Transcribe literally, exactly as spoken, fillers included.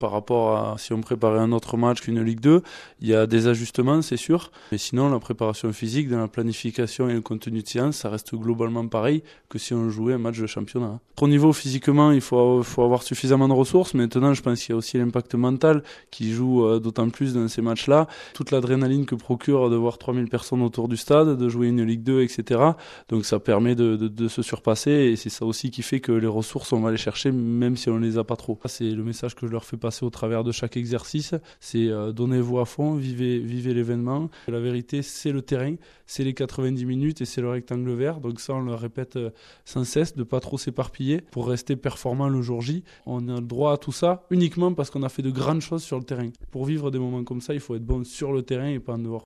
Par rapport à si on préparait un autre match qu'une Ligue deux, il y a des ajustements, c'est sûr. Mais sinon, la préparation physique, dans la planification et le contenu de séance, ça reste globalement pareil que si on jouait un match de championnat. Au niveau physiquement, il faut, faut avoir suffisamment de ressources. Maintenant, je pense qu'il y a aussi l'impact mental qui joue euh, d'autant plus dans ces matchs-là. Toute l'adrénaline que procure de voir trois mille personnes autour du stade, de jouer une Ligue deux, et cetera. Donc ça permet de, de, de se surpasser et c'est ça aussi qui fait que les ressources, on va les chercher même si on ne les a pas trop. C'est le message que je leur fais passer au travers de chaque exercice, c'est euh, donnez-vous à fond, vivez, vivez l'événement. La vérité, c'est le terrain, c'est les quatre-vingt-dix minutes et c'est le rectangle vert. Donc ça, on le répète euh, sans cesse, de ne pas trop s'éparpiller pour rester performant le jour J. On a le droit à tout ça uniquement parce qu'on a fait de grandes choses sur le terrain. Pour vivre des moments comme ça, il faut être bon sur le terrain et pas en dehors.